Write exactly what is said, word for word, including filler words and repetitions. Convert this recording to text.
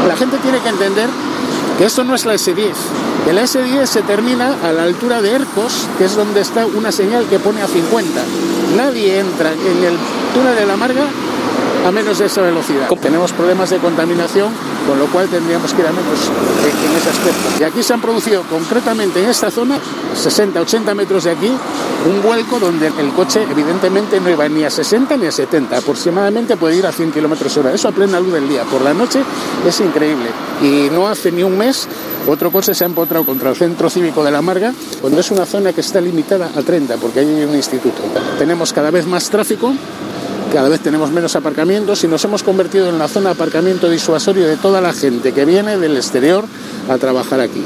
La gente tiene que entender que esto no es la ese diez, que la ese diez se termina a la altura de Ercos, que es donde está una señal que pone a cincuenta. Nadie entra en el túnel de la Marga a menos de esa velocidad. Tenemos problemas de contaminación, con lo cual tendríamos que ir a menos en ese aspecto. Y aquí se han producido, concretamente en esta zona, sesenta, ochenta metros de aquí, un vuelco donde el coche evidentemente no iba ni a sesenta ni a setenta, aproximadamente puede ir a cien kilómetros hora. Eso a plena luz del día. Por la noche es increíble. Y no hace ni un mes otro coche se ha empotrado contra el centro cívico de la Marga, cuando es una zona que está limitada a treinta, porque ahí hay un instituto. Tenemos cada vez más tráfico, cada vez tenemos menos aparcamientos y nos hemos convertido en la zona de aparcamiento disuasorio de toda la gente que viene del exterior a trabajar aquí.